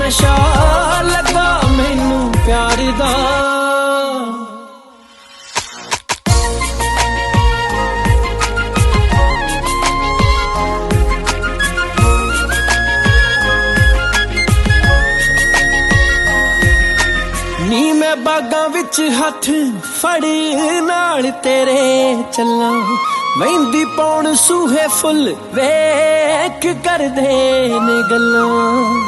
ਨਸ਼ਾ ਲੱਗਾ ਮੈਨੂੰ ਪਿਆਰ ਦਾ। ਨੀ ਮੈਂ ਬਾਗਾਂ ਵਿੱਚ ਹੱਥ ਫੜੀ ਨਾਲ ਤੇਰੇ ਚੱਲਾਂ, ਮਹਿੰਦੀ ਪਾਉਣ ਸੂਹੇ ਫੁੱਲ ਵੇਖ ਕਰਦੇ ਨੇ ਗੱਲਾਂ।